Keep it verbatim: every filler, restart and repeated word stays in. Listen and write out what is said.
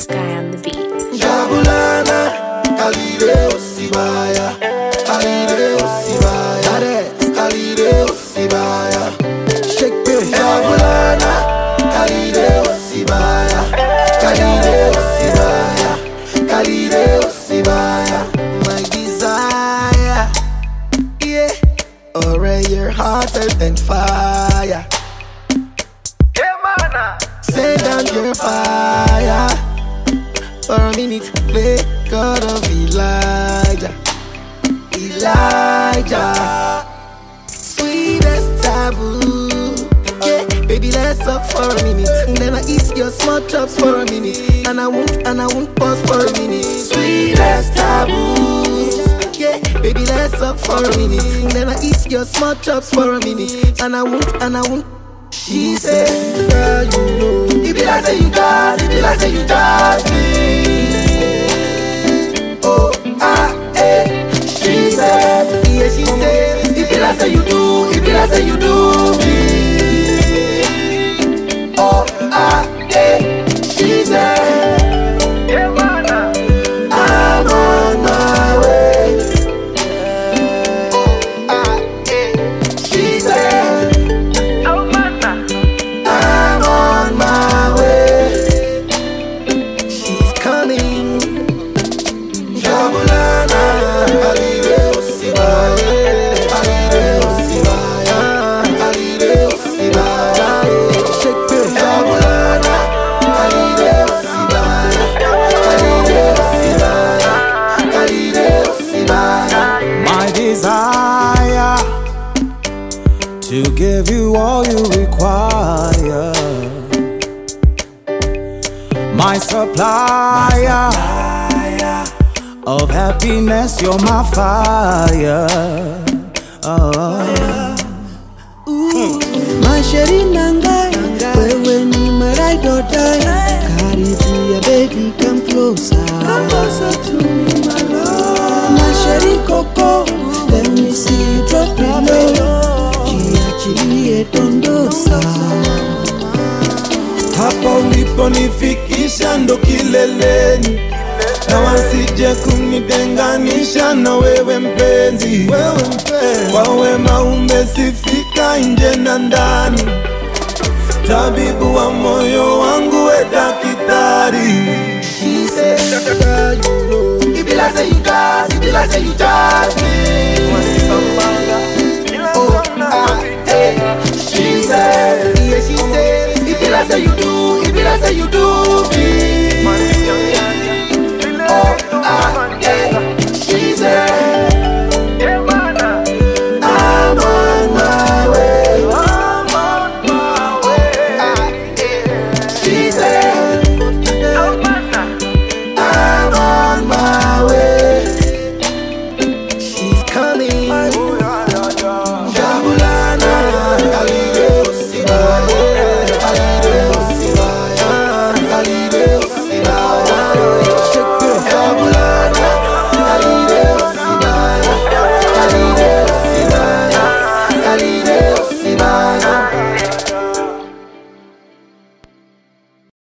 Red Sky on the beat. Jabulana, Kalide Osibaya, Kalide Osibaya, Kalide Osibaya. Shake it, Jabulana, Kalide Osibaya, Kalide Osibaya, Kalide Osibaya. My desire, yeah, already your heart and fire. Send down your fire for a minute, play God of Elijah, Elijah. Sweetest taboo, yeah, baby, let's talk for a minute. And then I eat your small chops for a minute, and I won't, and I won't pause for a minute. Sweetest taboo, yeah, baby, let's talk for a minute. And then I eat your small chops for a minute, and I won't, and I won't. She said, girl, you know, it be like say you got, it be like say you got me. Oh, ah, eh. She said, yeah, she said, it be like say you do, it be like say you do me. Oh, ah, eh. She said, yeah, man, I'm on my way. Oh, ah, eh. She said, to give you all you require, my supplier of happiness, you're my fire. Oh. My sheri nangai, wewe ni my ride or die. Karibu ya baby, come closer, come closer to me, my love. My sheri coco, let me see you drop it low. Chiachie dondosa. Hapa uliponifikisha ndo kileleni, na wasije kunitenganisha na wewe mpenzi. Kwa wema umesifika nje na ndani, tabibu wa moyo wangu we daktari. She said, girl, you know, it be like say you got, it be like say you just me.